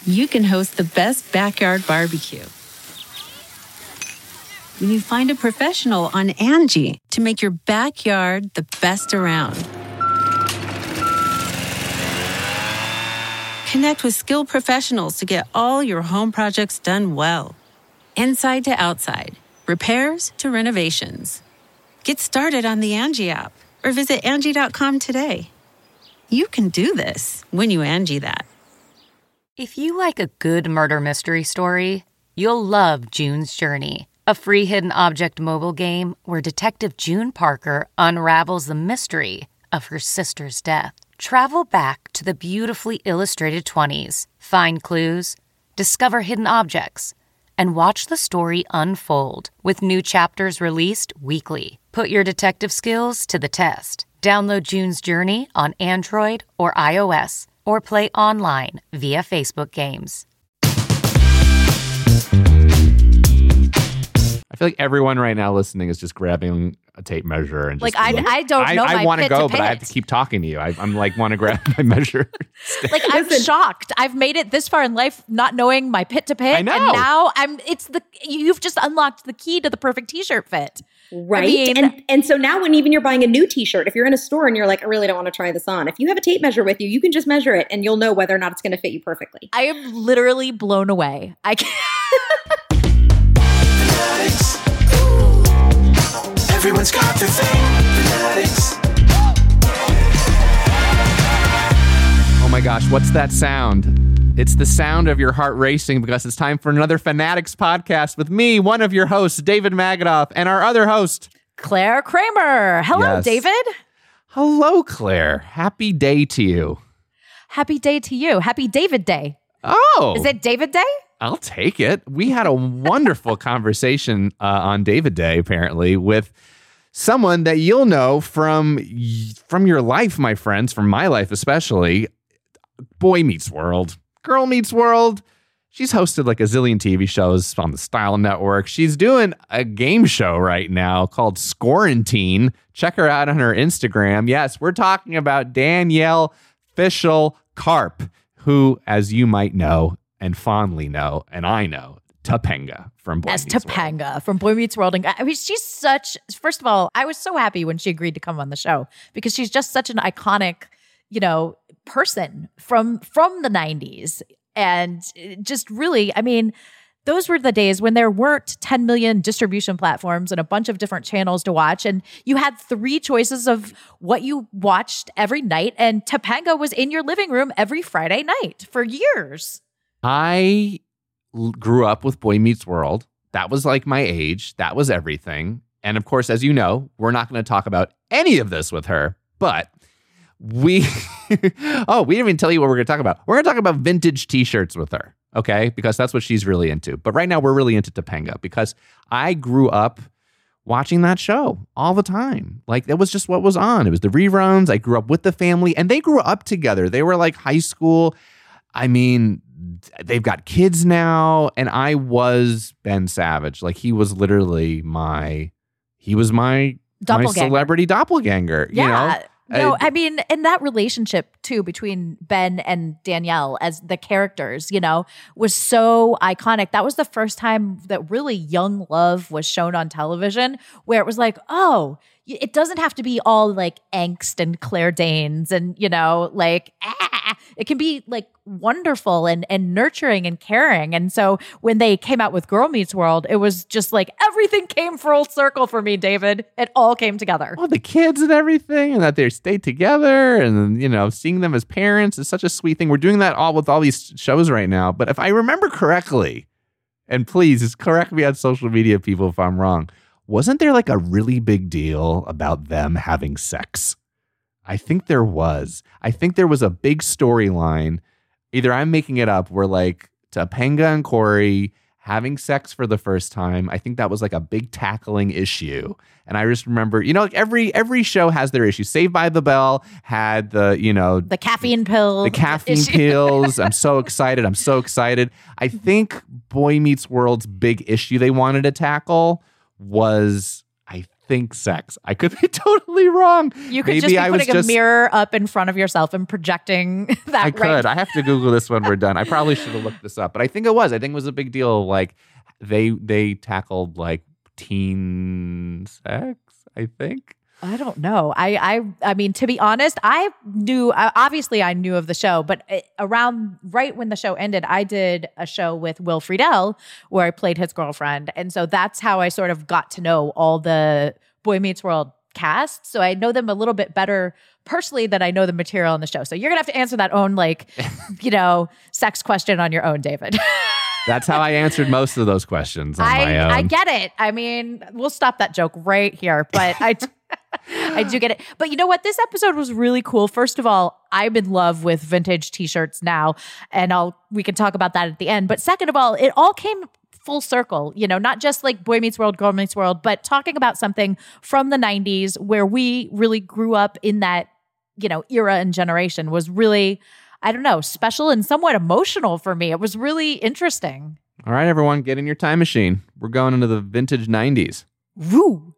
you can host the best backyard barbecue. When you find a professional on Angie to make your backyard the best around. Connect with skilled professionals to get all your home projects done well. Inside to outside, repairs to renovations. Get started on the Angie app or visit Angie.com today. You can do this when you Angie that. If you like a good murder mystery story, you'll love June's Journey, a free hidden object mobile game where Detective June Parker unravels the mystery of her sister's death. Travel back to the beautifully illustrated 20s, find clues, discover hidden objects, and watch the story unfold with new chapters released weekly. Put your detective skills to the test. Download June's Journey on Android or iOS, or play online via Facebook Games. I feel like everyone right now listening is just grabbing a tape measure and just I don't know. I want to go, but I have pit. to keep talking to you. I'm like want to grab my measure. Like I'm shocked. I've made it this far in life not knowing my pit to pit. I know. And now you've just unlocked the key to the perfect t-shirt fit. Right. I mean, and so now when even you're buying a new t-shirt, if you're in a store and you're like, I really don't want to try this on, if you have a tape measure with you, you can just measure it and you'll know whether or not it's going to fit you perfectly. I am literally blown away. I can't. Everyone's got their thing. Fanatics. Oh my gosh, what's that sound? It's the sound of your heart racing because it's time for another Fanatics podcast with me, one of your hosts, David Magadoff, and our other host, Claire Kramer. Hello, Yes. David. Hello, Claire. Happy day to you. Happy day to you. Happy David Day. Oh. Is it David Day? I'll take it. We had a wonderful conversation on David Day, apparently, with someone that you'll know from your life, my friends, from my life especially. Boy Meets World. Girl Meets World. She's hosted like a zillion TV shows on the Style Network. She's doing a game show right now called Scorantine. Check her out on her Instagram. Yes, we're talking about Danielle Fishel Karp, who, as you might know and fondly know, and I know, Topanga from Boy As Meets World. Topanga from Boy Meets World. And I mean, first of all, I was so happy when she agreed to come on the show because she's just such an iconic, person from the 90s. And just really, I mean, those were the days when there weren't 10 million distribution platforms and a bunch of different channels to watch. And you had 3 choices of what you watched every night. And Topanga was in your living room every Friday night for years. I grew up with Boy Meets World. That was like my age. That was everything. And of course, as you know, we're not going to talk about any of this with her, but we didn't even tell you what we're going to talk about. We're going to talk about vintage t-shirts with her, okay? Because that's what she's really into. But right now we're really into Topanga because I grew up watching that show all the time. Like that was just what was on. It was the reruns. I grew up with the family and they grew up together. They were like high school. I mean, they've got kids now. And I was Ben Savage. Like he was literally my celebrity doppelganger, Yeah. you know? No, I mean, and that relationship too between Ben and Danielle as the characters, was so iconic. That was the first time that really young love was shown on television where it was like, oh, it doesn't have to be all like angst and Claire Danes and, it can be like wonderful and nurturing and caring. And so when they came out with Girl Meets World, it was just like everything came full circle for me, David. It all came together. Oh, the kids and everything, and that they stayed together, and seeing them as parents is such a sweet thing. We're doing that all with all these shows right now. But if I remember correctly, and please just correct me on social media, people, if I'm wrong, wasn't there like a really big deal about them having sex? I think there was. I think there was a big storyline. Either I'm making it up where like Topanga and Corey having sex for the first time. I think that was like a big tackling issue. And I just remember, like every show has their issues. Saved by the Bell had the caffeine pill. The caffeine pills. I'm so excited. I think Boy Meets World's big issue they wanted to tackle was, I think sex. I could be totally wrong. You could just be putting a mirror up in front of yourself and projecting that. I could. I have to Google this when we're done. I probably should have looked this up, but I think it was. I think it was a big deal. Like they tackled like teen sex, I think. I don't know. I mean, to be honest, I knew of the show, but around right when the show ended, I did a show with Will Friedle where I played his girlfriend. And so that's how I sort of got to know all the Boy Meets World cast. So I know them a little bit better personally than I know the material on the show. So you're going to have to answer that own, like, sex question on your own, David. That's how I answered most of those questions on my own. I get it. I mean, we'll stop that joke right here, but I do get it. But you know what? This episode was really cool. First of all, I'm in love with vintage t-shirts now, and we can talk about that at the end. But second of all, it all came full circle, not just like Boy Meets World, Girl Meets World, but talking about something from the 90s where we really grew up in that, era and generation was really, I don't know, special and somewhat emotional for me. It was really interesting. All right, everyone, get in your time machine. We're going into the vintage 90s. Woo!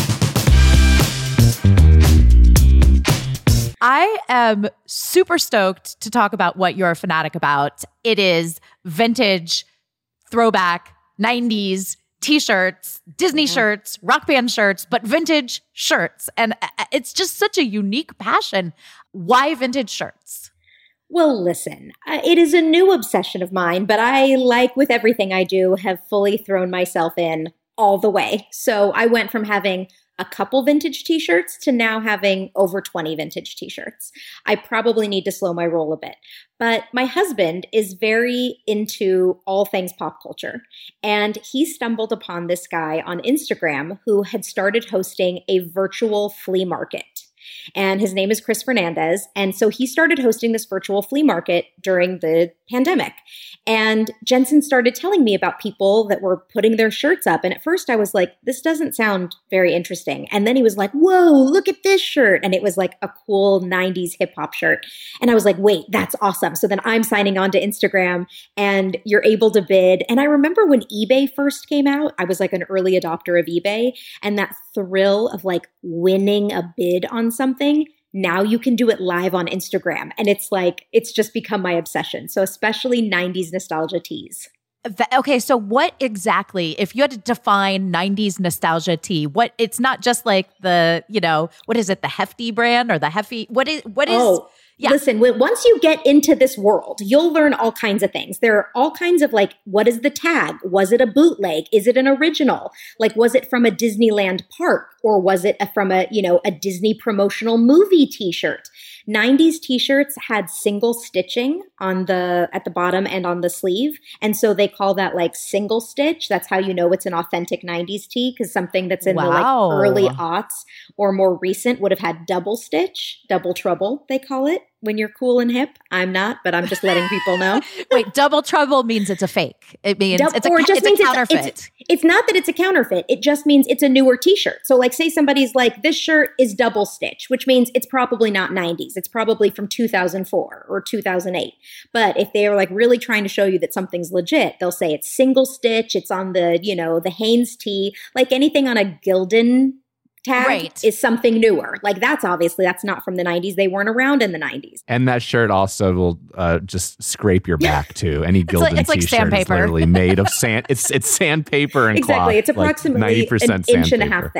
I am super stoked to talk about what you're a fanatic about. It is vintage, throwback, 90s t-shirts, Disney shirts, rock band shirts, but vintage shirts. And it's just such a unique passion. Why vintage shirts? Well, listen, it is a new obsession of mine, but I, like with everything I do, have fully thrown myself in all the way. So I went from having a couple vintage t-shirts to now having over 20 vintage t-shirts. I probably need to slow my roll a bit. But my husband is very into all things pop culture. And he stumbled upon this guy on Instagram who had started hosting a virtual flea market. And his name is Chris Fernandez. And so he started hosting this virtual flea market during the pandemic. And Jensen started telling me about people that were putting their shirts up. And at first I was like, this doesn't sound very interesting. And then he was like, whoa, look at this shirt. And it was like a cool 90s hip hop shirt. And I was like, wait, that's awesome. So then I'm signing on to Instagram and you're able to bid. And I remember when eBay first came out, I was like an early adopter of eBay, and that thrill of like winning a bid on something. Now you can do it live on Instagram. And it's just become my obsession. So especially 90s nostalgia tees. Okay, so what exactly, if you had to define 90s nostalgia tee, it's not just like the, what is it, the Hefty brand or the Heffy? What is? Yeah. Listen, once you get into this world, you'll learn all kinds of things. There are all kinds of like, what is the tag? Was it a bootleg? Is it an original? Like, was it from a Disneyland park or was it from a Disney promotional movie t-shirt? 90s t-shirts had single stitching at the bottom and on the sleeve. And so they call that like single stitch. That's how you know it's an authentic 90s tee, because something that's in the like early aughts or more recent would have had double stitch, double trouble, they call it. When you're cool and hip. I'm not, but I'm just letting people know. Wait, double trouble means it's a fake. It means it's a counterfeit. It's not that it's a counterfeit. It just means it's a newer t-shirt. So like say somebody's like, this shirt is double stitch, which means it's probably not 90s. It's probably from 2004 or 2008. But if they are like really trying to show you that something's legit, they'll say it's single stitch. It's on the, the Hanes tee, like anything on a Gildan tag is something newer. Like that's not from the 90s. They weren't around in the 90s. And that shirt also will just scrape your back too. Any Gildan it's like t-shirt sandpaper. is literally made of sand. It's sandpaper and exactly. cloth. It's approximately like 90% an inch sandpaper. and a half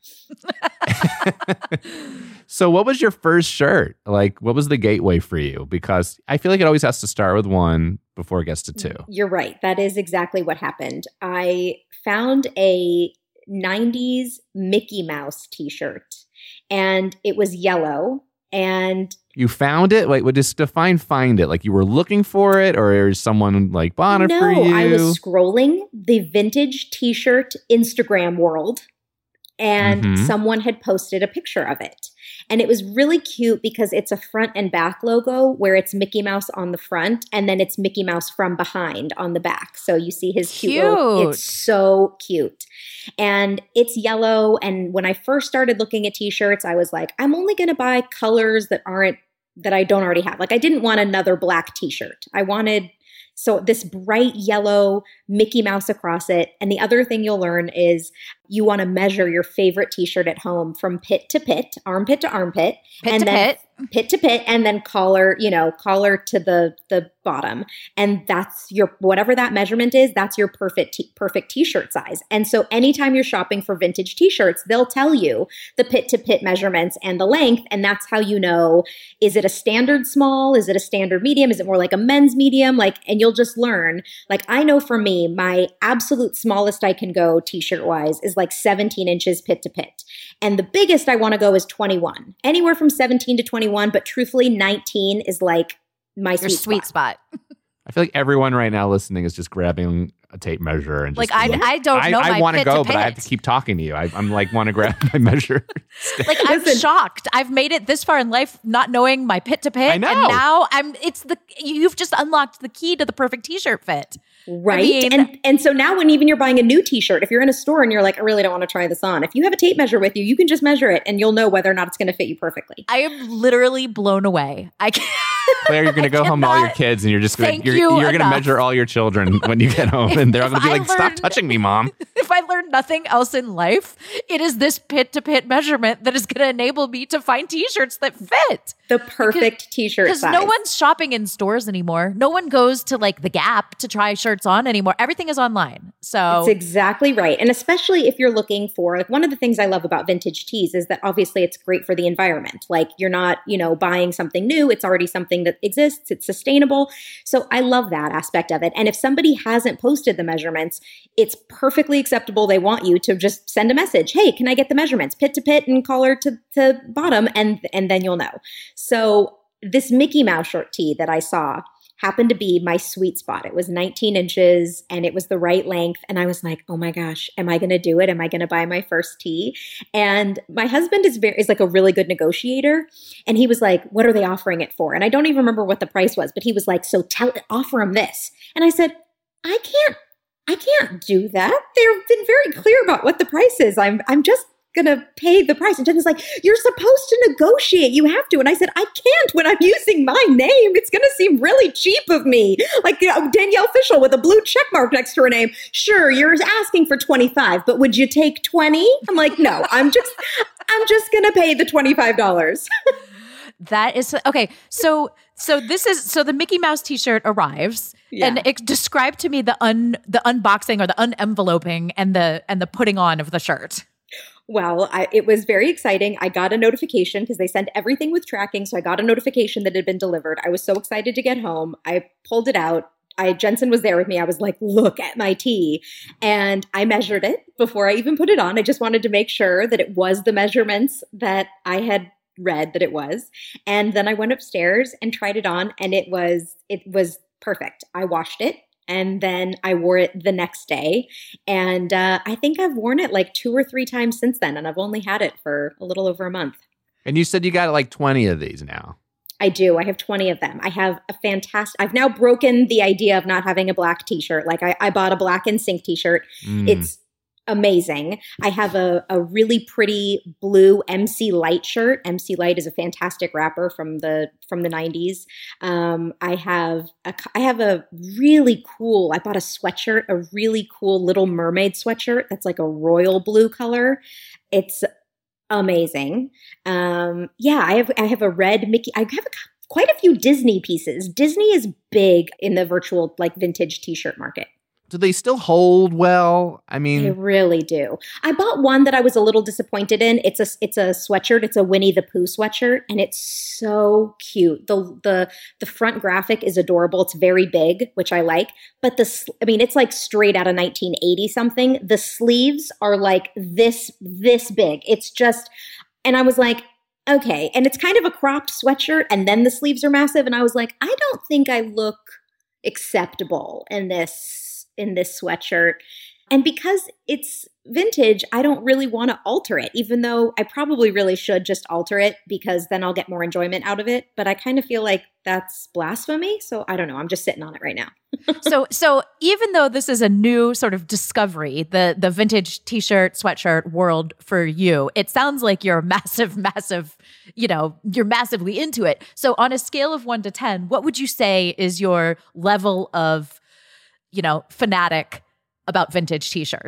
thick. So what was your first shirt? Like, what was the gateway for you? Because I feel like it always has to start with one before it gets to two. You're right. That is exactly what happened. I found a 90s Mickey Mouse t-shirt and it was yellow. And you found it? Wait, just define find it. Like you were looking for it, or is someone like bought it for you? No, I was scrolling the vintage t-shirt Instagram world and someone had posted a picture of it. And it was really cute because it's a front and back logo where it's Mickey Mouse on the front and then it's Mickey Mouse from behind on the back. So you see his cute little, it's so cute. And it's yellow. And when I first started looking at t-shirts, I was like, I'm only going to buy colors that I don't already have. Like I didn't want another black t-shirt. I wanted this bright yellow Mickey Mouse across it. And the other thing you'll learn is you want to measure your favorite t-shirt at home from pit to pit, armpit to armpit, Pit to pit. and then collar to the bottom. And that's your, whatever that measurement is, that's your perfect t-shirt size. And so anytime you're shopping for vintage t-shirts, they'll tell you the pit to pit measurements and the length. And that's how you know, is it a standard small? Is it a standard medium? Is it more like a men's medium? And you'll just learn. I know for me, my absolute smallest I can go t-shirt wise is 17 inches pit to pit. And the biggest I want to go is 21, anywhere from 17 to 21. But truthfully, 19 is my sweet spot. I feel like everyone right now listening is just grabbing a tape measure and just I don't know. I want to go, pit. but I have to keep talking to you. I'm want to grab my measure. I'm shocked. I've made it this far in life not knowing my pit to pit. I know. And now you've just unlocked the key to the perfect t-shirt fit. Right. And so now when even you're buying a new t-shirt, if you're in a store and you're I really don't want to try this on, if you have a tape measure with you, you can just measure it and you'll know whether or not it's going to fit you perfectly. I am literally blown away. I can't. Claire, you're going to go home to all your kids and you're just going to measure all your children when you get home. And they're all going to be stop touching me, Mom. If I learn nothing else in life, it is this pit to pit measurement that is going to enable me to find t-shirts that fit. The perfect t-shirt size. Because no one's shopping in stores anymore. No one goes to the Gap to try shirts on anymore. Everything is online. So that's exactly right. And especially if you're looking for, one of the things I love about vintage tees is that obviously it's great for the environment. You're not, buying something new. It's already something that exists. It's sustainable. So I love that aspect of it. And if somebody hasn't posted the measurements, it's perfectly acceptable. They want you to just send a message. Hey, can I get the measurements? Pit to pit and collar to bottom. And then you'll know. So this Mickey Mouse short tee that I saw happened to be my sweet spot. It was 19 inches and it was the right length. And I was like, oh my gosh, am I going to do it? Am I going to buy my first tee? And my husband is a really good negotiator. And he was like, what are they offering it for? And I don't even remember what the price was, but he was like, offer them this. And I said, I can't do that. They've been very clear about what the price is. I'm just gonna pay the price. And Jen's like, you're supposed to negotiate. You have to. And I said, I can't when I'm using my name. It's gonna seem really cheap of me. Danielle Fishel with a blue check mark next to her name. Sure, you're asking for 25, but would you take 20? I'm like, no, I'm just gonna pay the $25. That is okay. So the Mickey Mouse t-shirt arrives. Yeah. And describe to me the unboxing or the unenveloping and the putting on of the shirt. Well, it was very exciting. I got a notification because they send everything with tracking. So I got a notification that it had been delivered. I was so excited to get home. I pulled it out. Jensen was there with me. I was like, look at my tee. And I measured it before I even put it on. I just wanted to make sure that it was the measurements that I had read that it was. And then I went upstairs and tried it on and it was perfect. I washed it. And then I wore it the next day. And I think I've worn it 2 or 3 times since then. And I've only had it for a little over a month. And you said you got 20 of these now. I do. I have 20 of them. I have I've now broken the idea of not having a black t-shirt. I bought a Black NSYNC t-shirt. It's amazing. I have a really pretty blue MC Light shirt. MC Light is a fantastic rapper from the 90s. I have a really cool, I bought a sweatshirt, a really cool Little Mermaid sweatshirt that's a royal blue color. It's amazing. I have a red Mickey. I have quite a few Disney pieces. Disney is big in the virtual vintage t-shirt market. Do they still hold well? I mean, they really do. I bought one that I was a little disappointed in. It's a sweatshirt. It's a Winnie the Pooh sweatshirt, and it's so cute. The front graphic is adorable. It's very big, which I like. But it's straight out of 1980 something. The sleeves are this big. It's just, and I was like, okay. And it's kind of a cropped sweatshirt, and then the sleeves are massive. And I was like, I don't think I look acceptable in this sweatshirt. And because it's vintage, I don't really want to alter it, even though I probably really should just alter it because then I'll get more enjoyment out of it. But I kind of feel like that's blasphemy. So I don't know. I'm just sitting on it right now. So even though this is a new sort of discovery, the vintage t-shirt, sweatshirt world for you, it sounds like you're massive, you're massively into it. So on a scale of 1 to 10, what would you say is your level of, fanatic about vintage t-shirts?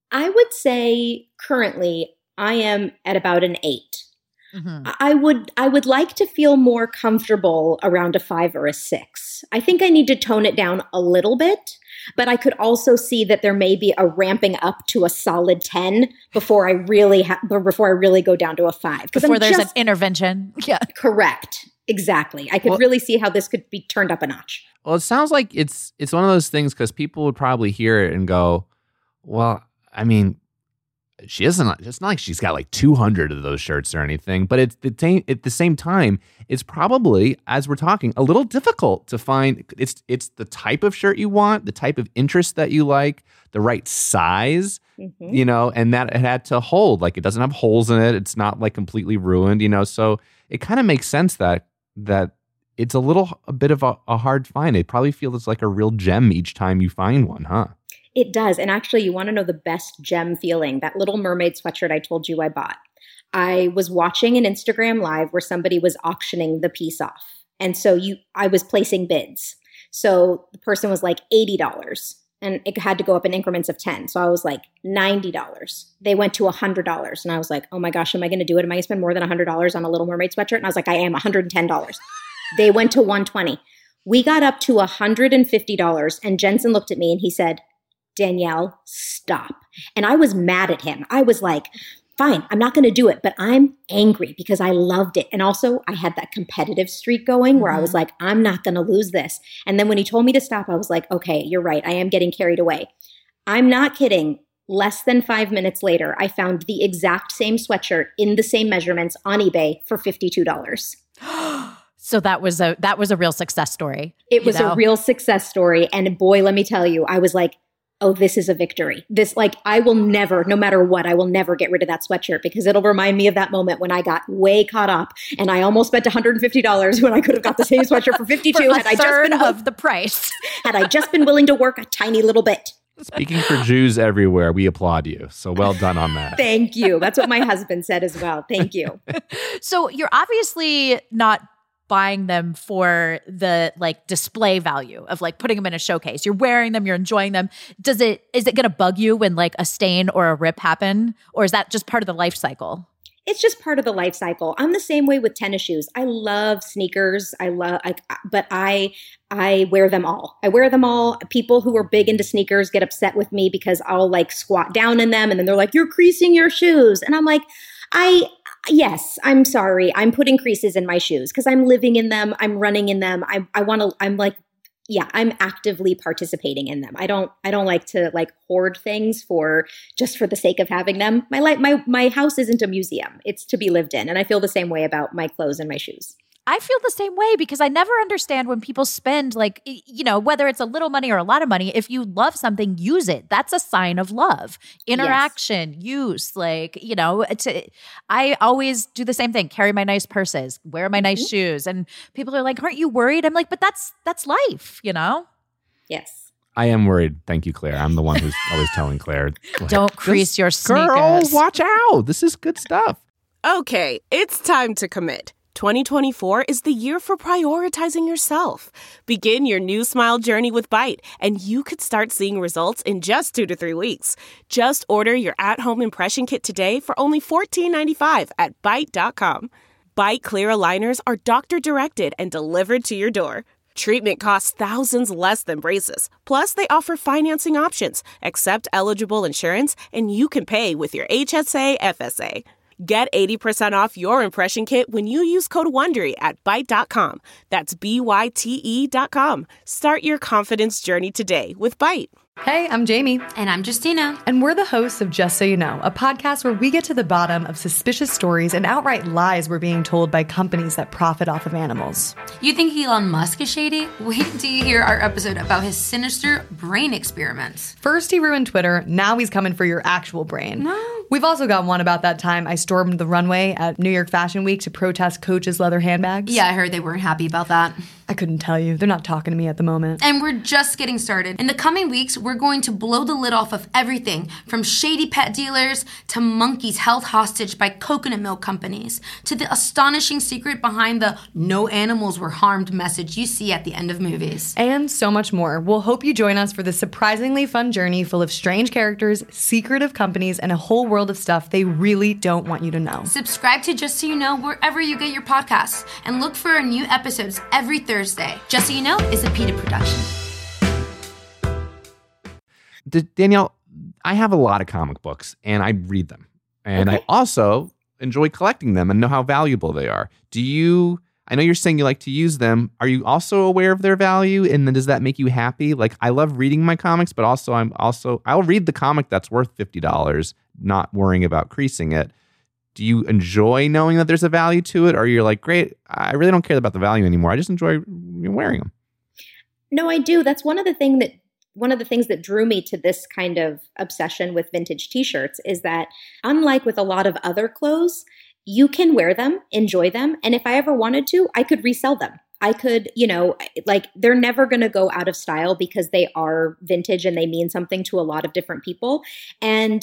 I would say currently I am at about an 8. Mm-hmm. I would like to feel more comfortable around a 5 or a 6. I think I need to tone it down a little bit, but I could also see that there may be a ramping up to a solid 10 before I really go down to a 5. Before there's an intervention. Yeah. Correct. Exactly. I could really see how this could be turned up a notch. Well, it sounds like it's one of those things because people would probably hear it and go, well, I mean, she isn't. It's not like she's got like 200 of those shirts or anything. But at the same time, it's probably, as we're talking, a little difficult to find. It's the type of shirt you want, the type of interest that you like, the right size, and that it had to hold. Like it doesn't have holes in it. It's not like completely ruined, So it kind of makes sense that it's a bit of a hard find. It probably feels like a real gem each time you find one, huh? It does. And actually, you want to know the best gem feeling? That Little Mermaid sweatshirt I told you I bought. I was watching an Instagram live where somebody was auctioning the piece off. And so I was placing bids. So the person was like $80 and it had to go up in increments of 10. So I was like $90. They went to $100. And I was like, oh my gosh, am I going to do it? Am I going to spend more than $100 on a Little Mermaid sweatshirt? And I was like, I am $110. They went to $120. We got up to $150. And Jensen looked at me and he said, Danielle, stop. And I was mad at him. I was like, fine, I'm not going to do it, but I'm angry because I loved it. And also I had that competitive streak going where I was like, I'm not going to lose this. And then when he told me to stop, I was like, okay, you're right. I am getting carried away. I'm not kidding. Less than 5 minutes later, I found the exact same sweatshirt in the same measurements on eBay for $52. So that was a real success story. It was a real success story. And boy, let me tell you, I was like, oh, this is a victory. I will never, no matter what, I will never get rid of that sweatshirt because it'll remind me of that moment when I got way caught up and I almost spent $150 when I could have got the same sweatshirt for $52 had I just been of the price. Had I just been willing to work a tiny little bit. Speaking for Jews everywhere, we applaud you. So well done on that. Thank you. That's what my husband said as well. Thank you. So you're obviously not buying them for the display value of putting them in a showcase. You're wearing them, you're enjoying them. Is it going to bug you when a stain or a rip happen? Or is that just part of the life cycle? It's just part of the life cycle. I'm the same way with tennis shoes. I love sneakers. But I wear them all. I wear them all. People who are big into sneakers get upset with me because I'll squat down in them and then they're like, you're creasing your shoes. And I'm like, yes, I'm sorry. I'm putting creases in my shoes because I'm living in them. I'm running in them. I'm actively participating in them. I don't like to hoard things for the sake of having them. My house isn't a museum. It's to be lived in. And I feel the same way about my clothes and my shoes. I feel the same way because I never understand when people spend whether it's a little money or a lot of money, if you love something, use it. That's a sign of love. Interaction, use, I always do the same thing, carry my nice purses, wear my nice shoes. And people are like, aren't you worried? I'm like, but that's life, Yes. I am worried. Thank you, Claire. I'm the one who's always telling Claire. Don't crease your sneakers. Girl, watch out. This is good stuff. Okay, it's time to commit. 2024 is the year for prioritizing yourself. Begin your new smile journey with Byte, and you could start seeing results in just 2 to 3 weeks. Just order your at-home impression kit today for only $14.95 at Byte.com. Byte Clear aligners are doctor-directed and delivered to your door. Treatment costs thousands less than braces. Plus, they offer financing options, accept eligible insurance, and you can pay with your HSA FSA. Get 80% off your impression kit when you use code WONDERY at Byte.com. That's BYTE.com. Start your confidence journey today with Byte. Hey, I'm Jamie. And I'm Justina. And we're the hosts of Just So You Know, a podcast where we get to the bottom of suspicious stories and outright lies we're being told by companies that profit off of animals. You think Elon Musk is shady? Wait till you hear our episode about his sinister brain experiments. First he ruined Twitter, now he's coming for your actual brain. No. We've also got one about that time I stormed the runway at New York Fashion Week to protest Coach's leather handbags. Yeah, I heard they weren't happy about that. I couldn't tell you. They're not talking to me at the moment. And we're just getting started. In the coming weeks, we're going to blow the lid off of everything from shady pet dealers to monkeys held hostage by coconut milk companies to the astonishing secret behind the no animals were harmed message you see at the end of movies. And so much more. We'll hope you join us for this surprisingly fun journey full of strange characters, secretive companies, and a whole world of stuff they really don't want you to know. Subscribe to Just So You Know wherever you get your podcasts and look for our new episodes every Thursday. Just So You Know is a PETA production. Danielle, I have a lot of comic books and I read them. And I also enjoy collecting them and know how valuable they are. I know you're saying you like to use them. Are you also aware of their value? And then does that make you happy? Like, I love reading my comics, but I'll read the comic that's worth $50, not worrying about creasing it. Do you enjoy knowing that there's a value to it? Or you're like, great, I really don't care about the value anymore. I just enjoy wearing them. No, I do. That's one of the things that drew me to this kind of obsession with vintage t-shirts is that unlike with a lot of other clothes, you can wear them, enjoy them, and if I ever wanted to, I could resell them. I could, they're never going to go out of style because they are vintage and they mean something to a lot of different people. And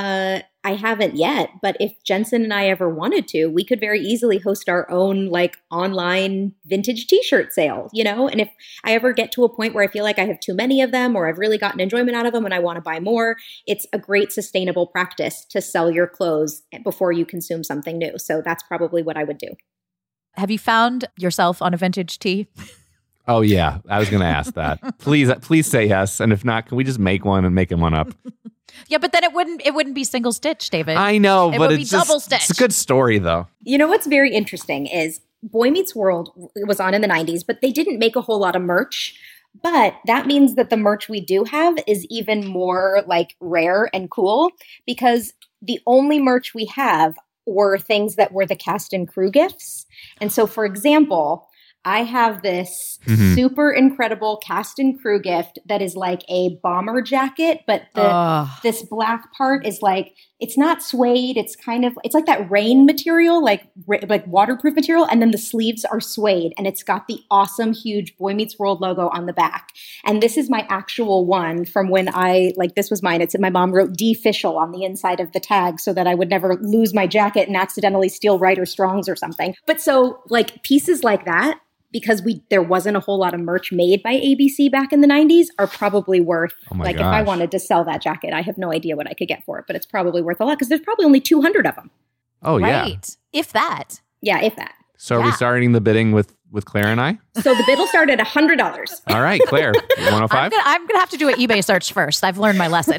I haven't yet, but if Jensen and I ever wanted to, we could very easily host our own online vintage t-shirt sale, and if I ever get to a point where I feel like I have too many of them or I've really gotten enjoyment out of them and I want to buy more, it's a great sustainable practice to sell your clothes before you consume something new. So that's probably what I would do. Have you found yourself on a vintage tee? Oh, yeah. I was going to ask that. Please say yes. And if not, can we just make one and make one up? Yeah, but then it wouldn't be single stitch, David. I know, but it's double stitch. It's a good story, though. You know what's very interesting is Boy Meets World was on in the 90s, but they didn't make a whole lot of merch. But that means that the merch we do have is even more rare and cool because the only merch we have were things that were the cast and crew gifts. And so, for example, I have this super incredible cast and crew gift that is like a bomber jacket, but this black part is it's not suede. It's it's like that rain material, like waterproof material. And then the sleeves are suede and it's got the awesome, huge Boy Meets World logo on the back. And this is my actual one from when this was mine. My mom wrote D-Fishel on the inside of the tag so that I would never lose my jacket and accidentally steal Ryder Strong's or something. But so pieces like that, because there wasn't a whole lot of merch made by ABC back in the 90s, are probably worth, if I wanted to sell that jacket, I have no idea what I could get for it, but it's probably worth a lot because there's probably only 200 of them. Oh, yeah. Right. If that. Yeah, if that. So are we starting the bidding with Claire and I? So the bid will start at $100. All right, Claire, 105? I'm going to have to do an eBay search first. I've learned my lesson.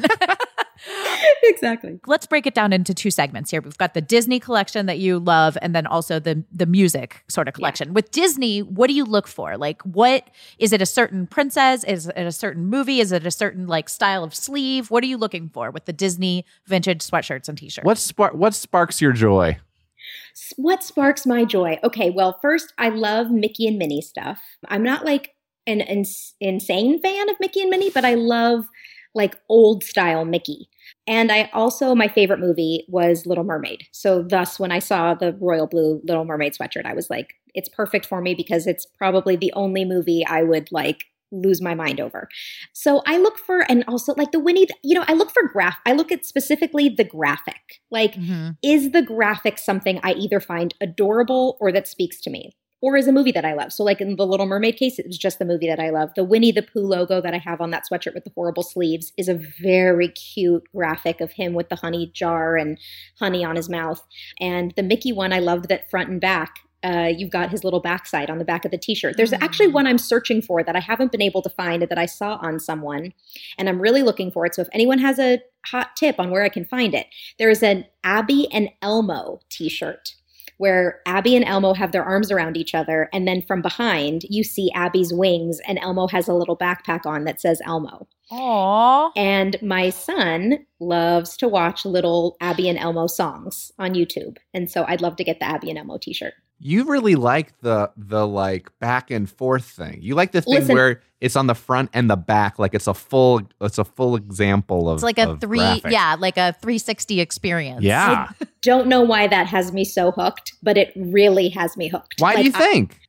Exactly. Let's break it down into two segments here. We've got the Disney collection that you love and then also the music sort of collection. Yeah. With Disney, what do you look for? What is it, a certain princess? Is it a certain movie? Is it a certain style of sleeve? What are you looking for with the Disney vintage sweatshirts and t-shirts? What sparks your joy? What sparks my joy? Okay, well, first, I love Mickey and Minnie stuff. I'm not an insane fan of Mickey and Minnie, but I love old style Mickey. And my favorite movie was Little Mermaid. So thus, when I saw the royal blue Little Mermaid sweatshirt, I was like, it's perfect for me because it's probably the only movie I would lose my mind over. So I look for, and also the Winnie, I look for I look at specifically the graphic. Is the graphic something I either find adorable or that speaks to me? Or is a movie that I love. So in the Little Mermaid case, it was just the movie that I love. The Winnie the Pooh logo that I have on that sweatshirt with the horrible sleeves is a very cute graphic of him with the honey jar and honey on his mouth. And the Mickey one, I loved that front and back. You've got his little backside on the back of the t-shirt. There's actually one I'm searching for that I haven't been able to find that I saw on someone, and I'm really looking for it. So if anyone has a hot tip on where I can find it, there's an Abby and Elmo t-shirt where Abby and Elmo have their arms around each other, and then from behind, you see Abby's wings, and Elmo has a little backpack on that says Elmo. Aww. And my son loves to watch little Abby and Elmo songs on YouTube, and so I'd love to get the Abby and Elmo t-shirt. You really like the back and forth thing. You like the thing where it's on the front and the back, it's a full example of. It's a graphic. like a 360 experience. Yeah. I don't know why that has me so hooked, but it really has me hooked. Why do you think?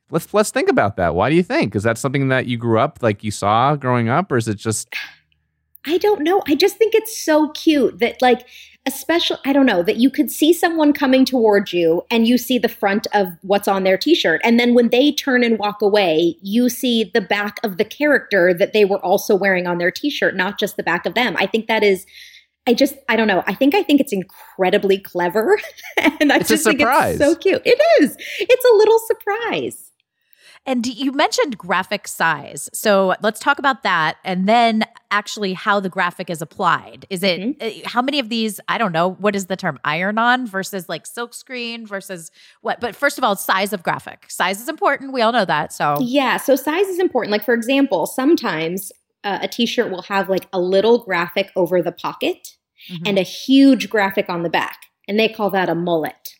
let's think about that. Why do you think? Is that something that you grew up, like you saw growing up, or is it just... I don't know. I just think it's so cute that like, I don't know, that you could see someone coming towards you and you see the front of what's on their t-shirt. And then when they turn and walk away, you see the back of the character that they were also wearing on their t-shirt, not just the back of them. I think that is, I don't know. I think it's incredibly clever. And I just think it's so cute. It is. It's a little surprise. And you mentioned graphic size. So let's talk about that. And then actually how the graphic is applied. Is it, how many of these, I don't know, what is the term, iron-on versus like silkscreen versus what? But first of all, size of graphic. Size is important. We all know that. So yeah, so size is important. Like for example, sometimes a t-shirt will have like a little graphic over the pocket and a huge graphic on the back. And they call that a mullet.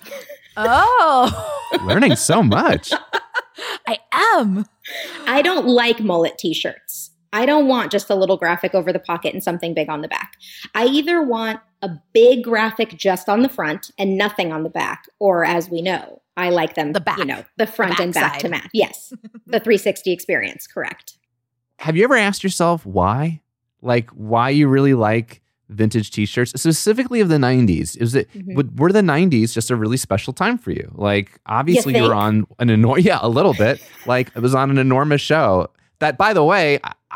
Oh. Learning so much. I am. I don't like mullet t-shirts. I don't want just a little graphic over the pocket and something big on the back. I either want a big graphic just on the front and nothing on the back, or as we know, I like them, the back, the front and back to match. Yes. The 360 experience. Correct. Have you ever asked yourself why? Like why you really like vintage t-shirts, specifically of the 90s? Is it were the 90s just a really special time for you? Like obviously you were on an a little bit. Like it was on an enormous show that, by the way,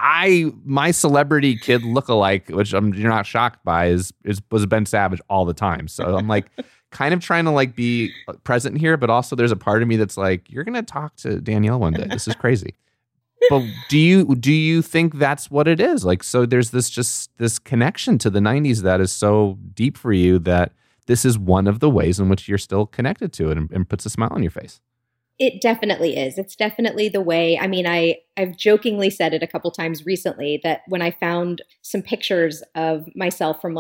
my celebrity kid lookalike, which you're not shocked by, was Ben Savage all the time. So I'm like kind of trying to like be present here, but also there's a part of me that's like, you're gonna talk to Danielle one day. This is crazy. But do you think that's what it is? Like, so there's this connection to the 90s that is so deep for you that this is one of the ways in which you're still connected to it and puts a smile on your face. It definitely is. It's definitely the way. I mean, I've jokingly said it a couple times recently that when I found some pictures of myself from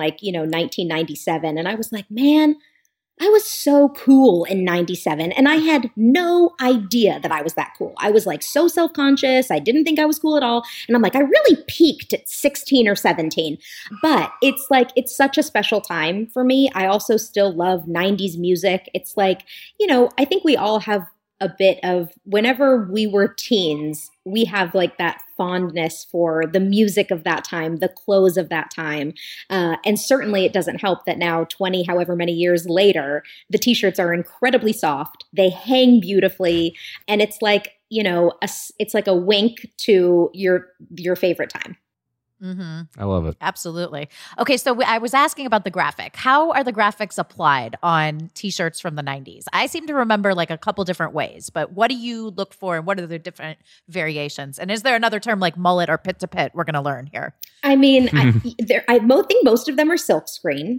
1997, and I was like, man, I was so cool in 97 and I had no idea that I was that cool. I was like so self-conscious. I didn't think I was cool at all. And I'm like, I really peaked at 16 or 17, but it's like, it's such a special time for me. I also still love 90s music. It's like, I think we all have a bit of, whenever we were teens, we have like that fondness for the music of that time, the clothes of that time. And certainly it doesn't help that now 20, however many years later, the t-shirts are incredibly soft. They hang beautifully. And it's like, it's like a wink to your favorite time. Mm-hmm. I love it. Absolutely. Okay, so I was asking about the graphic. How are the graphics applied on t-shirts from the 90s? I seem to remember like a couple different ways, but what do you look for and what are the different variations? And is there another term like mullet or pit to pit we're going to learn here? I mean, I think most of them are silkscreen.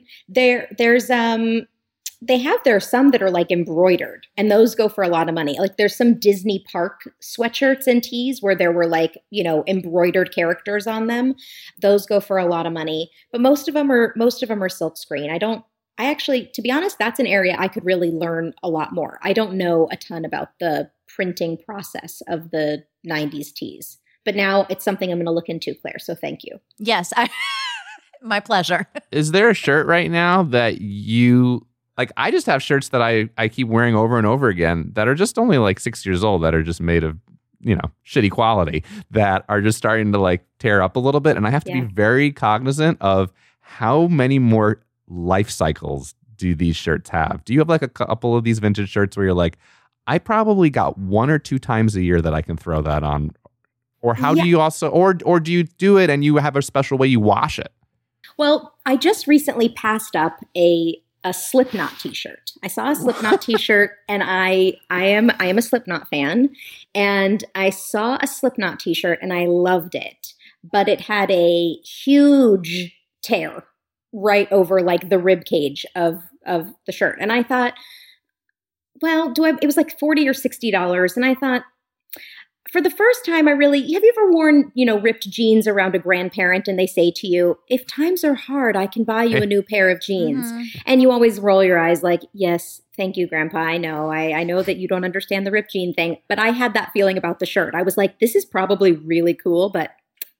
There's some that are like embroidered and those go for a lot of money. Like there's some Disney park sweatshirts and tees where there were like, embroidered characters on them. Those go for a lot of money, but most of them are silkscreen. To be honest, that's an area I could really learn a lot more. I don't know a ton about the printing process of the 90s tees, but now it's something I'm going to look into, Claire. So thank you. Yes. My pleasure. Is there a shirt right now that you... Like, I just have shirts that I keep wearing over and over again that are just only like 6 years old, that are just made of, shitty quality, that are just starting to like tear up a little bit. And I have to be very cognizant of how many more life cycles do these shirts have. Do you have like a couple of these vintage shirts where you're like, I probably got 1 or 2 times a year that I can throw that on? Or how do you also, or do you do it and you have a special way you wash it? Well, I just recently passed up a Slipknot t-shirt. I saw a Slipknot t-shirt and I am a Slipknot fan, and I saw a Slipknot t-shirt and I loved it, but it had a huge tear right over like the rib cage of the shirt. And I thought, well, it was like $40 or $60. And I thought, for the first time, have you ever worn, ripped jeans around a grandparent and they say to you, if times are hard, I can buy you a new pair of jeans. Mm-hmm. And you always roll your eyes like, yes, thank you, Grandpa. I know. I know that you don't understand the ripped jean thing, but I had that feeling about the shirt. I was like, this is probably really cool, but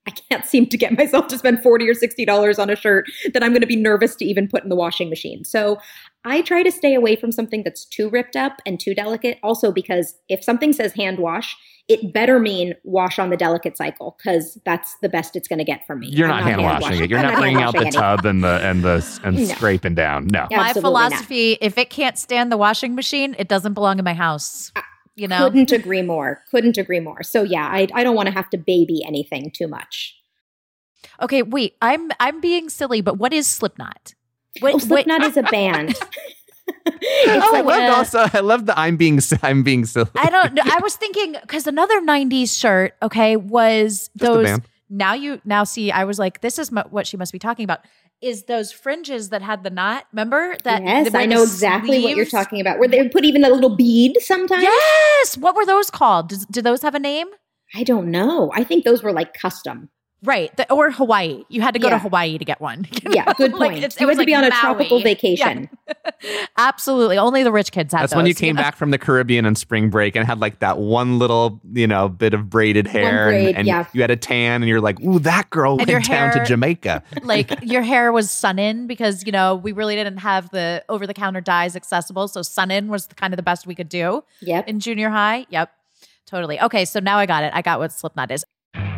I can't seem to get myself to spend $40 or $60 on a shirt that I'm going to be nervous to even put in the washing machine. So I try to stay away from something that's too ripped up and too delicate. Also, because if something says hand wash, it better mean wash on the delicate cycle, because that's the best it's going to get from me. You're not hand washing it. You're not bringing out the tub and scraping down. No. My philosophy, if it can't stand the washing machine, it doesn't belong in my house. You know? Couldn't agree more. So yeah, I don't want to have to baby anything too much. Okay, wait. I'm being silly, but what is Slipknot? Slipknot is a band. I love the I'm being silly. I don't know. I was thinking, because another 90s shirt, okay, was Just those. a band. Now see, I was like, this is what she must be talking about. Is those fringes that had the knot? Remember that? Yes, I know exactly what you're talking about. Where they would put even a little bead sometimes. Yes. What were those called? Do those have a name? I don't know. I think those were like custom. Right. Or Hawaii. You had to go to Hawaii to get one. Yeah, good point. You had to be on a tropical vacation. Yeah. Absolutely. Only the rich kids had those. That's when you came back from the Caribbean on spring break and had like that one little, bit of braided hair. And you had a tan and you're like, ooh, that girl went down to Jamaica. Like your hair was sun-in because, we really didn't have the over-the-counter dyes accessible. So sun-in was kind of the best we could do in junior high. Yep. Totally. Okay. So now I got it. I got what Slipknot is.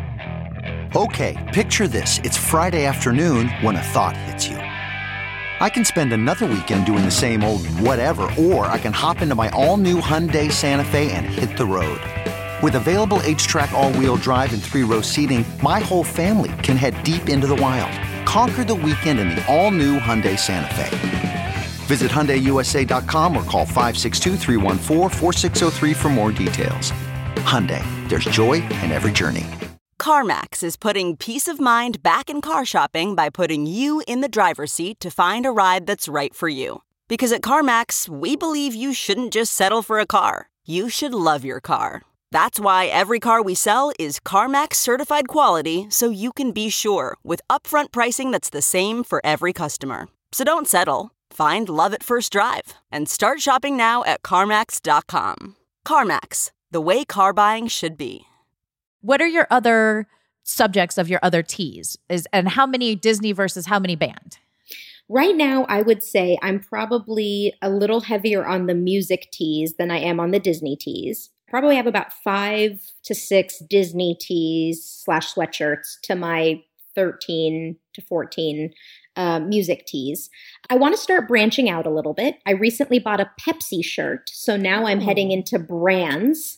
Okay, picture this. It's Friday afternoon when a thought hits you. I can spend another weekend doing the same old whatever, or I can hop into my all-new Hyundai Santa Fe and hit the road. With available H-Track all-wheel drive and 3-row seating, my whole family can head deep into the wild. Conquer the weekend in the all-new Hyundai Santa Fe. Visit HyundaiUSA.com or call 562-314-4603 for more details. Hyundai, there's joy in every journey. CarMax is putting peace of mind back in car shopping by putting you in the driver's seat to find a ride that's right for you. Because at CarMax, we believe you shouldn't just settle for a car. You should love your car. That's why every car we sell is CarMax certified quality, so you can be sure with upfront pricing that's the same for every customer. So don't settle. Find love at first drive and start shopping now at CarMax.com. CarMax, the way car buying should be. What are your other subjects of your other teas? And how many Disney versus how many band? Right now, I would say I'm probably a little heavier on the music teas than I am on the Disney teas. Probably have about 5 to 6 Disney tees / sweatshirts to my 13 to 14 music tees. I want to start branching out a little bit. I recently bought a Pepsi shirt, so now I'm heading into brands.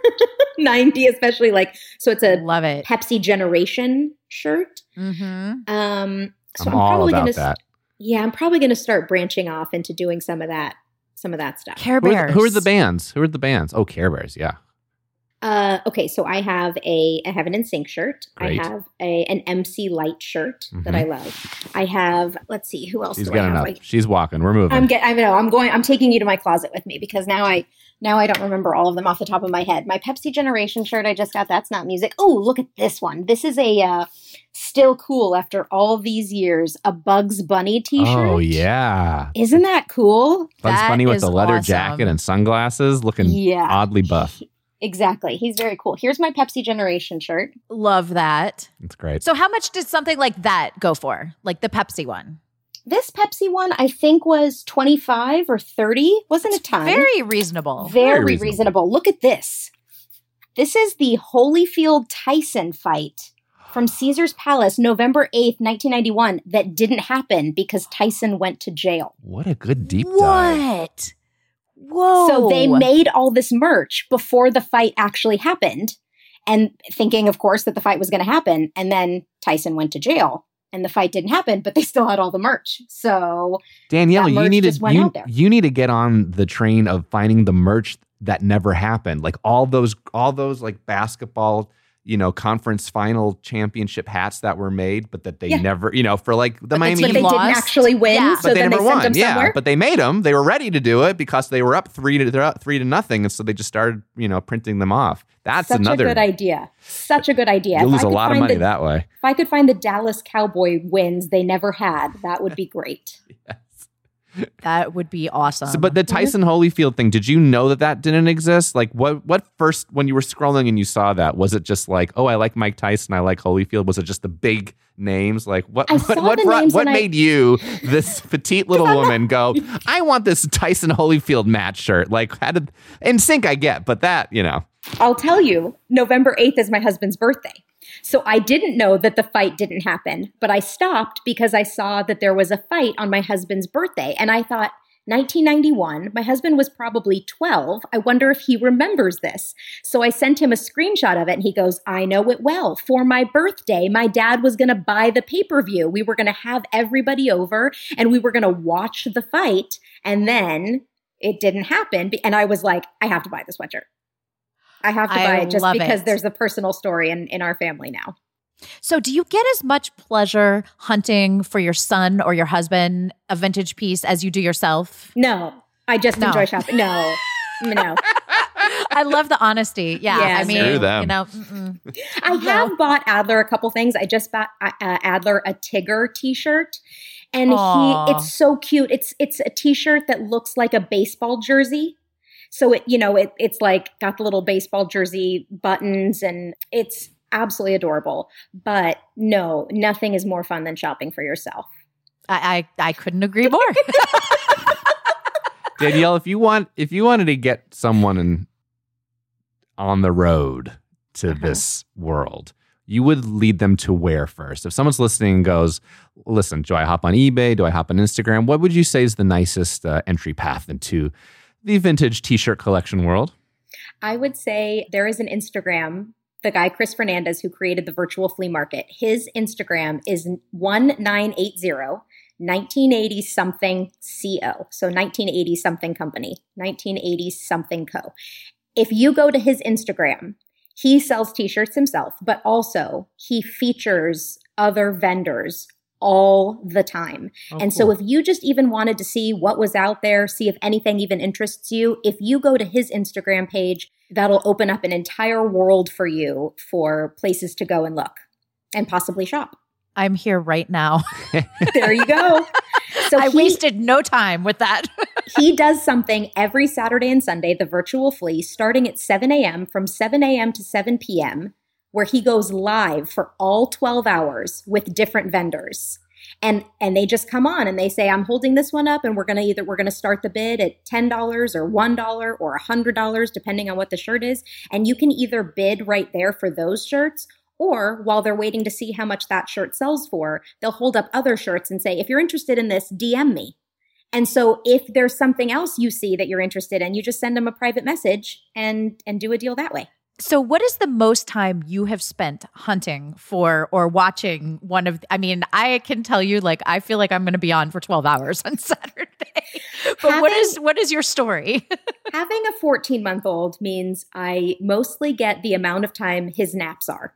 90 especially, so it's a Pepsi Generation shirt. Mm-hmm. So I'm all about that. Yeah, I'm probably going to start branching off into doing some of that stuff. Care Bears. Who are the bands? Oh, Care Bears, yeah. Okay, so I have a Heaven and Sink shirt. Great. I have an MC Light shirt that I love. I have, let's see, who else She's do I have? got enough. She's walking. We're moving. I'm taking you to my closet with me because now I don't remember all of them off the top of my head. My Pepsi Generation shirt I just got, that's not music. Oh, look at this one. This is a still cool after all these years, a Bugs Bunny t-shirt. Oh, yeah. Isn't that cool? Bugs Bunny with the leather jacket and sunglasses looking oddly buff. Exactly. He's very cool. Here's my Pepsi Generation shirt. Love that. That's great. So how much did something like that go for? Like the Pepsi one? This Pepsi one, I think, was 25 or 30. Wasn't a ton. Very reasonable. Very reasonable. Look at this. This is the Holyfield Tyson fight from Caesar's Palace, November 8th, 1991, that didn't happen because Tyson went to jail. What a good deep dive. What? Whoa. So they made all this merch before the fight actually happened and thinking, of course, that the fight was going to happen. And then Tyson went to jail and the fight didn't happen, but they still had all the merch. So Danielle, you need to get on the train of finding the merch that never happened. Like all those like basketball, conference final championship hats that were made, but that they never, for like the Miami Heat. But they didn't actually win, so but then they they never sent won. them somewhere. But they made them. They were ready to do it because they were up 3-0, and so they just started, printing them off. That's Such a good idea. Such a good idea. You'll lose a lot of money that way. If I could find the Dallas Cowboy wins they never had, that would be great. Yes. That would be awesome. So, but the Tyson Holyfield thing, did you know that didn't exist? Like what first, when you were scrolling and you saw that, was it just like, oh, I like Mike Tyson, I like Holyfield? Was it just the big names? Like what made you, this petite little woman, go, I want this Tyson Holyfield match shirt? Like, in sync I get, but that, I'll tell you, November 8th is my husband's birthday. So I didn't know that the fight didn't happen, but I stopped because I saw that there was a fight on my husband's birthday. And I thought, 1991, my husband was probably 12. I wonder if he remembers this. So I sent him a screenshot of it and he goes, I know it well. For my birthday, my dad was going to buy the pay-per-view. We were going to have everybody over and we were going to watch the fight. And then it didn't happen. And I was like, I have to buy the sweatshirt. I have to buy it just because there's a personal story in our family now. So do you get as much pleasure hunting for your son or your husband a vintage piece as you do yourself? No, I just enjoy shopping. No. I love the honesty. Yeah. I mean, screw them. I have bought Adler a couple things. I just bought Adler a Tigger t-shirt. And it's so cute. It's a t-shirt that looks like a baseball jersey. So it's like got the little baseball jersey buttons and it's absolutely adorable. But no, nothing is more fun than shopping for yourself. I couldn't agree more. Danielle, if you wanted to get someone on the road to this world, you would lead them to where first? If someone's listening and goes, listen, do I hop on eBay? Do I hop on Instagram? What would you say is the nicest entry path into the vintage t-shirt collection world? I would say there is an Instagram, the guy Chris Fernandez who created the virtual flea market. His Instagram is 1980 something CO. So 1980 something company, 1980 something co. If you go to his Instagram, he sells t-shirts himself, but also he features other vendors all the time. And so if you just even wanted to see what was out there, see if anything even interests you, if you go to his Instagram page, that'll open up an entire world for you for places to go and look and possibly shop. I'm here right now. There you go. So I wasted no time with that. He does something every Saturday and Sunday, the virtual flea, starting at 7 a.m. from 7 a.m. to 7 p.m., where he goes live for all 12 hours with different vendors. And they just come on and they say, I'm holding this one up and we're going to start the bid at $10 or $1 or $100, depending on what the shirt is. And you can either bid right there for those shirts, or while they're waiting to see how much that shirt sells for, they'll hold up other shirts and say, if you're interested in this, DM me. And so if there's something else you see that you're interested in, you just send them a private message and do a deal that way. So what is the most time you have spent hunting for or watching one of, I can tell you, like, I feel like I'm going to be on for 12 hours on Saturday. But what is your story? Having a 14-month-old means I mostly get the amount of time his naps are.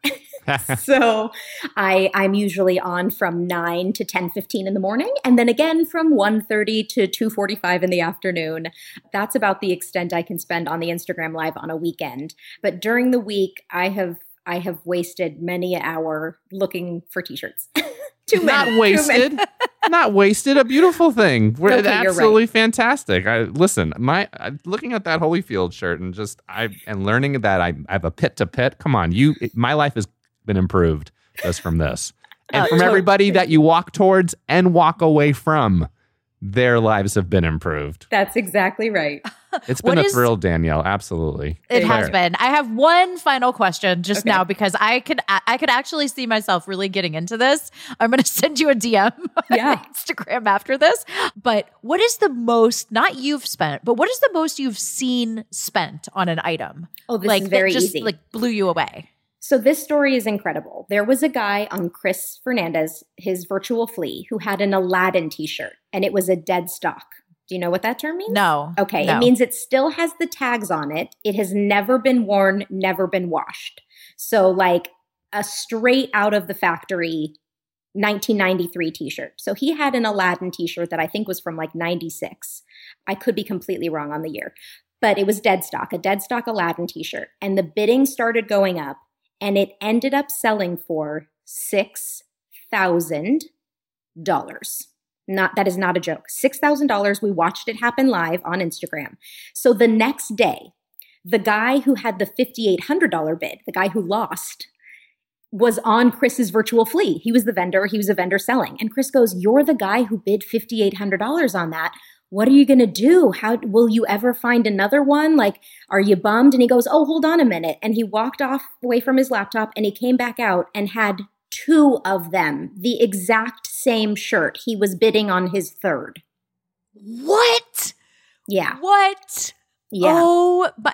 So I'm usually on from 9 to 10:15 in the morning, and then again from 1:30 to 2:45 in the afternoon. That's about the extent I can spend on the Instagram Live on a weekend. But during the week, I have wasted many an hour looking for t-shirts. Not wasted. Not wasted. A beautiful thing. Okay, absolutely right. Fantastic. Listen, looking at that Holyfield shirt and learning that I have a pit to pit. Come on, my life has been improved just from this, and from everybody that you walk towards and walk away from. Their lives have been improved. That's exactly right. It's been a thrill, Danielle. Absolutely. It has been. I have one final question now because I could actually see myself really getting into this. I'm going to send you a DM on Instagram after this. But what is the most, not you've spent, but what is the most you've seen spent on an item? Oh, this is very easy. Like blew you away. So this story is incredible. There was a guy on Chris Fernandez, his virtual flea, who had an Aladdin t-shirt, and it was a dead stock. Do you know what that term means? No. Okay. No. It means it still has the tags on it. It has never been worn, never been washed. So like a straight out of the factory 1993 t-shirt. So he had an Aladdin t-shirt that I think was from like 96. I could be completely wrong on the year, but it was dead stock, a dead stock Aladdin t-shirt. And the bidding started going up. And it ended up selling for $6,000. That is not a joke. $6,000. We watched it happen live on Instagram. So the next day, the guy who had the $5,800 bid, the guy who lost, was on Chris's virtual flea. He was the vendor. He was a vendor selling. And Chris goes, "You're the guy who bid $5,800 on that. What are you going to do? How will you ever find another one? Like, are you bummed?" And he goes, "Oh, hold on a minute." And he walked off away from his laptop and he came back out and had 2 of them, the exact same shirt. He was bidding on his third. What? Yeah. What? Yeah. Oh, but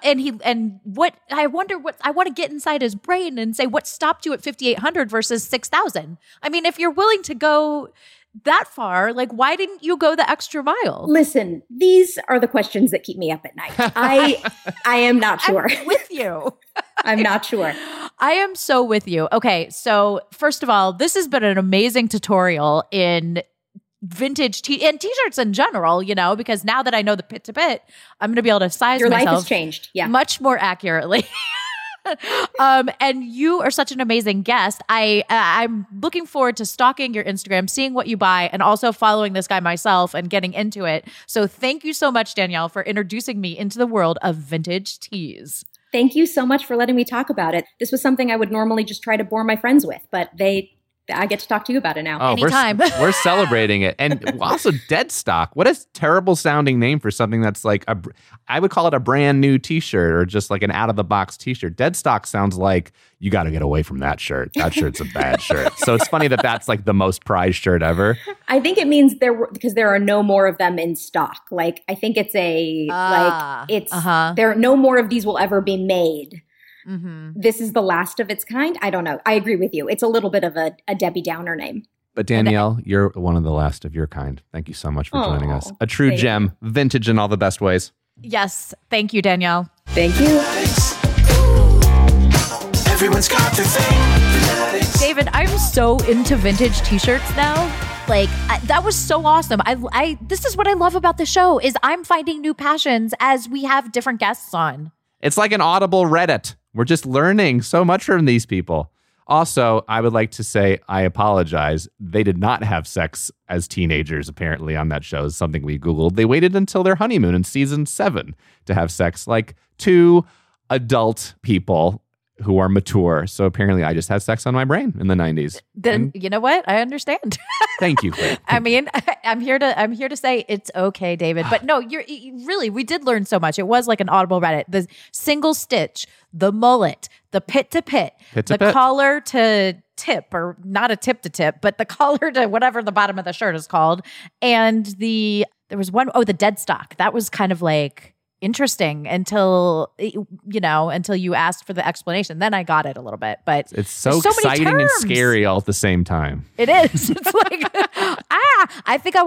I want to get inside his brain and say, what stopped you at 5,800 versus 6,000? I mean, if you're willing to go that far, like, why didn't you go the extra mile? Listen, these are the questions that keep me up at night. I am not sure. I'm with you. I'm not sure. I am so with you. Okay, so first of all, this has been an amazing tutorial in vintage and t-shirts in general, because now that I know the pit to pit, I'm going to be able to size Your myself life has changed. Yeah. much more accurately. And you are such an amazing guest. I'm looking forward to stalking your Instagram, seeing what you buy, and also following this guy myself and getting into it. So thank you so much, Danielle, for introducing me into the world of vintage tees. Thank you so much for letting me talk about it. This was something I would normally just try to bore my friends with, but I get to talk to you about it now. Oh, anytime. We're celebrating it. And also Dead Stock. What a terrible sounding name for something that's like I would call it a brand new t-shirt or just like an out of the box t-shirt. Dead Stock sounds like you got to get away from that shirt. That shirt's a bad shirt. So it's funny that that's like the most prized shirt ever. I think it means because there are no more of them in stock. Like, I think it's there are no more of these will ever be made. Mm-hmm. This is the last of its kind. I don't know. I agree with you. It's a little bit of a Debbie Downer name. But Danielle, you're one of the last of your kind. Thank you so much for joining us. A true gem, vintage in all the best ways. Yes. Thank you, Danielle. Thank you. Everyone's got their thing. David, I'm so into vintage t-shirts now. Like, that was so awesome. This is what I love about the show is I'm finding new passions as we have different guests on. It's like an audible Reddit. We're just learning so much from these people. Also, I would like to say I apologize. They did not have sex as teenagers, apparently, on that show. It's something we Googled. They waited until their honeymoon in season 7 to have sex, like 2 adult people who are mature. So apparently I just had sex on my brain in the 90s. Then you know what? I understand. Thank you. I mean, I'm here to say it's okay, David. But no, we did learn so much. It was like an audible Reddit. The single stitch, the mullet, the pit to pit, the collar to tip, or not a tip to tip, but the collar to whatever the bottom of the shirt is called. And there was the dead stock. That was kind of like interesting until you asked for the explanation. Then I got it a little bit, but it's so exciting and scary all at the same time. It is. It's like, I think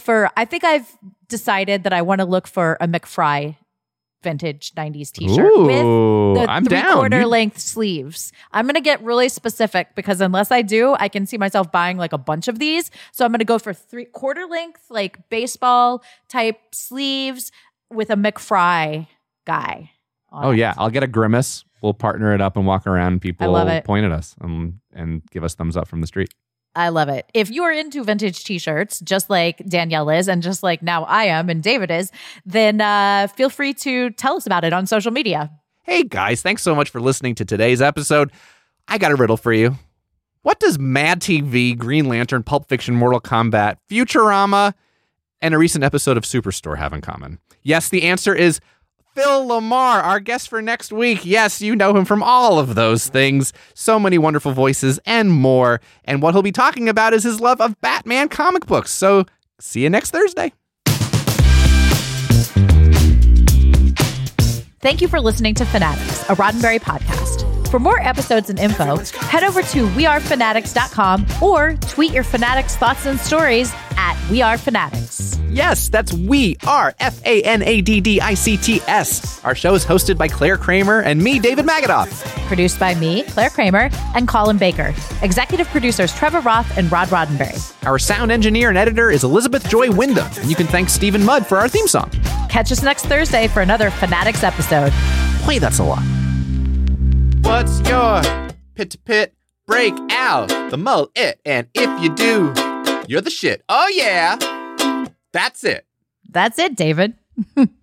I've decided that I want to look for a McFry vintage 90s t-shirt with the 3/4 length sleeves. I'm going to get really specific because unless I do, I can see myself buying like a bunch of these. So I'm going to go for 3/4 length, like baseball type sleeves, with a McFry guy on it. I'll get a Grimace. We'll partner it up and walk around. People will point at us and give us thumbs up from the street. I love it. If you are into vintage t-shirts, just like Danielle is, and just like now I am and David is, then feel free to tell us about it on social media. Hey guys, thanks so much for listening to today's episode. I got a riddle for you. What does Mad TV, Green Lantern, Pulp Fiction, Mortal Kombat, Futurama, and a recent episode of Superstore have in common? Yes, the answer is Phil LaMarr, our guest for next week. Yes, you know him from all of those things. So many wonderful voices and more. And what he'll be talking about is his love of Batman comic books. So see you next Thursday. Thank you for listening to Fanatics, a Roddenberry podcast. For more episodes and info, head over to wearefanatics.com or tweet your Fanatics thoughts and stories at wearefanatics. Yes, that's We Are, FANADDICTS. Our show is hosted by Claire Kramer and me, David Magadoff. Produced by me, Claire Kramer, and Colin Baker. Executive producers Trevor Roth and Rod Roddenberry. Our sound engineer and editor is Elizabeth Joy Wyndham, and you can thank Stephen Mudd for our theme song. Catch us next Thursday for another Fanatics episode. Boy, that's a lot. What's your pit-to-pit break out? The mullet, and if you do, you're the shit. Oh, yeah. That's it. That's it, David.